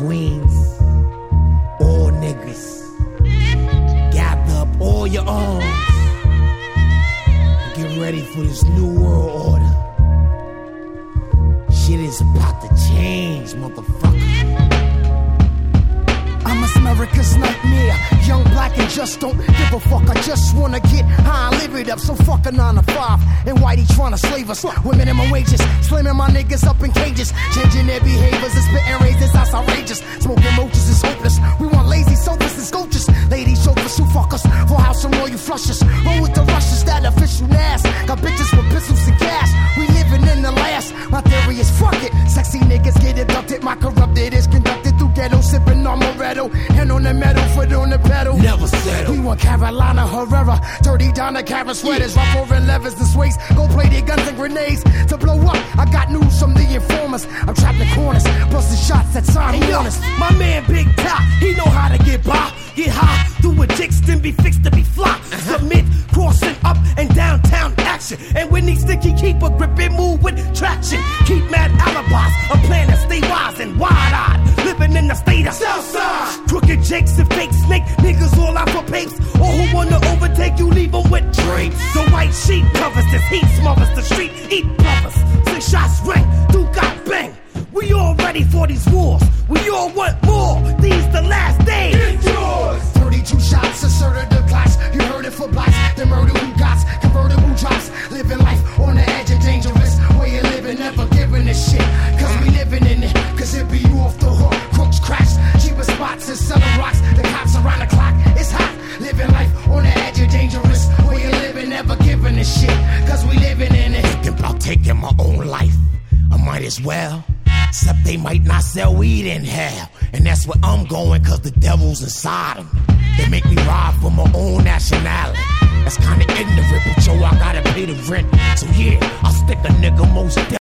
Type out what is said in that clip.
queens, all niggas. Gather up all your arms. Get ready for this new world order. Shit is about to change, motherfucker. I'm America's nightmare, young, black, and just don't give a fuck. I just wanna get high and live it up, so fuck a 9 to 5. And Whitey tryna slave us with minimum wages, slamming my niggas up in cages, changing their behaviors and spitting razors, that's outrageous. Smoking roaches is hopeless. We want lazy sofas and sculptures, ladies chauffeurs who fuck us for house and royal flushes. Roll with the rushes, that official nass. Got bitches with pistols and gas. We living in the last. My theory is fuck it. Sexy niggas get abducted. My corrupted is conducted through ghetto, sipping on Moretto. Hand on the metal, foot on the pedal. Never settle. We want Carolina Herrera, dirty down the Karen sweaters, rough over levers and sways, gold plated guns and grenades to blow up. I got news from the informers. I'm trapped in corners, busting shots at sign warners. My man Big Top, he know how to get by, get high, do a jigs, then be fixed to be fly. Submit, crossing up and downtown action. And when he sticky, keep a grip and move with traction. Keep mad alibis, a plan to stay wise and wide-eyed. Living in the state of Southside. Crooked jakes and fake snake niggas all out for papes. Or who wanna overtake you, leave them with drapes. The white sheet covers this heat, smothers the street, eat brothers. 6 shots ring, do got bang. We all ready for these wars. We all want more. These the last days. It's yours. 32 shots, asserted the class. You heard it for blacks. The murder who got convertible drops. Living life on the edge of dangerous. Way of living, never giving a shit. Cause we living in it. Cause it be you off the hook. Crooks crash. Cheaper spots and selling rocks. The cops around the clock. It's hot. Living life on the edge of dangerous. Way of living, never giving a shit. Cause we living in it. Thinking about taking my own life. I might as well. Except they might not sell weed in hell. And that's where I'm going, cause the devil's inside them. They make me ride for my own nationality. That's kinda ignorant, but yo, I gotta pay the rent. So yeah, I'll stick a nigga most